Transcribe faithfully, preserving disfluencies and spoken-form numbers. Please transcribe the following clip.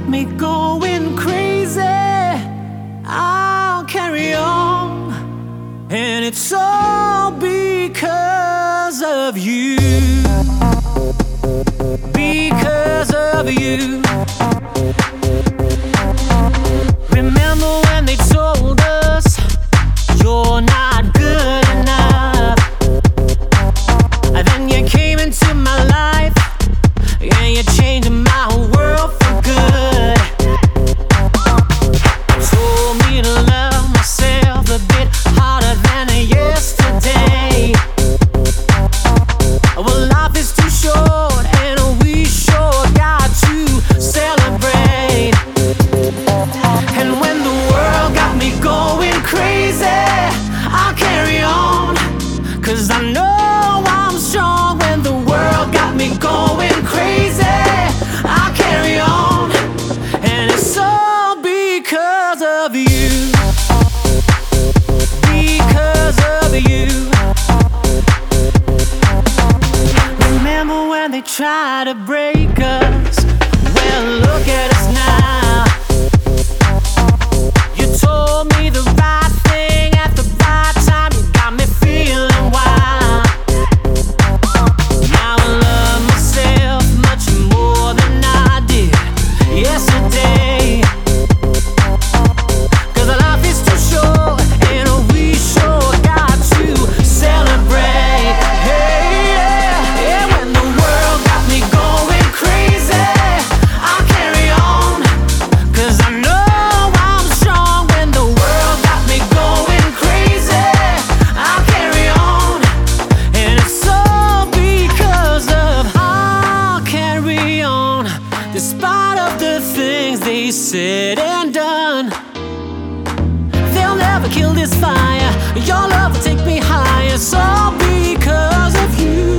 me going crazy, I'll carry on. And it's all because of you. Because of you. Remember when they told us you're not good enough? And then you came into my life and you changed my world for good. Told me to love myself a bit harder than yesterday. Well, life is too short and we sure got to celebrate. And when the world got me going crazy, I'll carry on, 'cause I know I'm strong. When the world got me going crazy, I'll carry on. And it's all because of you. Because of you. Remember when they tried to break us? Well, look at us now. You told me the right thing at the right time. You got me feeling wild. Now I love myself much more than I did yesterday. 'Cause life is too short and we sure got to celebrate. Hey, yeah, yeah. When the world got me going crazy, I'll carry on, 'cause I know I'm strong. When the world got me going crazy, I'll carry on. And it's all because of I'll carry on, despite of the things they said and done. They'll never kill this fire. Your love will take me higher. It's all because of you.